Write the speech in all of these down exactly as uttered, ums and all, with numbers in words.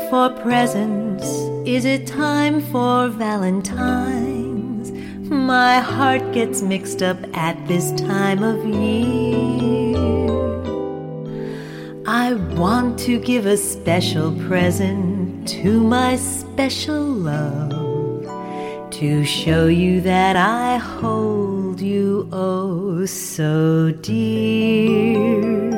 for presents? Is it time for Valentine's? My heart gets mixed up at this time of year. I want to give a special present to my special love, to show you that I hold you oh so dear.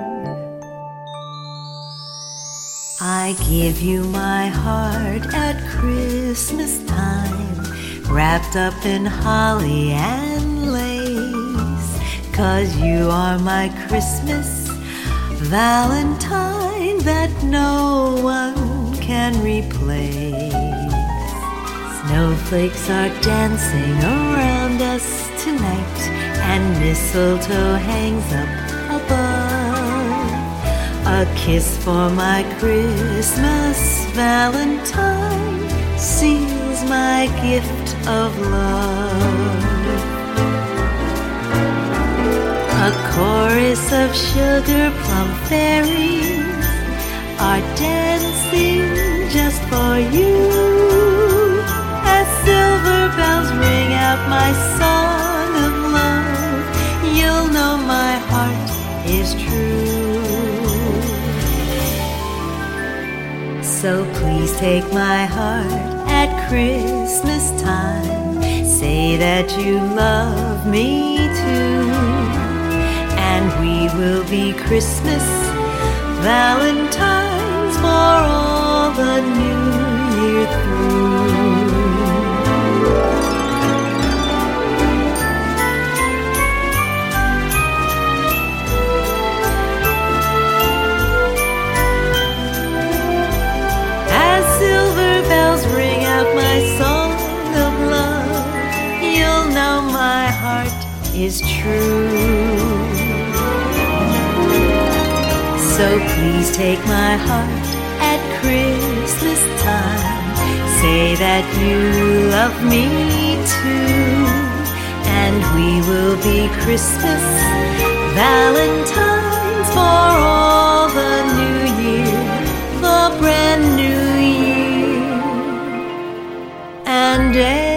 I give you my heart at Christmas time, wrapped up in holly and lace, 'cause you are my Christmas Valentine that no one can replace. Snowflakes are dancing around us tonight, and mistletoe hangs up above. A kiss for my Christmas Valentine seals my gift of love. A chorus of sugar plum fairies are dancing just for you, as silver bells ring out my song of love. You'll know my heart is true. So please take my heart at Christmas time, say that you love me too, and we will be Christmas Valentines for all the new year through. As silver bells ring out my song of love, you'll know my heart is true. So please take my heart at Christmas time, say that you love me too, and we will be Christmas Valentines for all the new year, the brand new year, and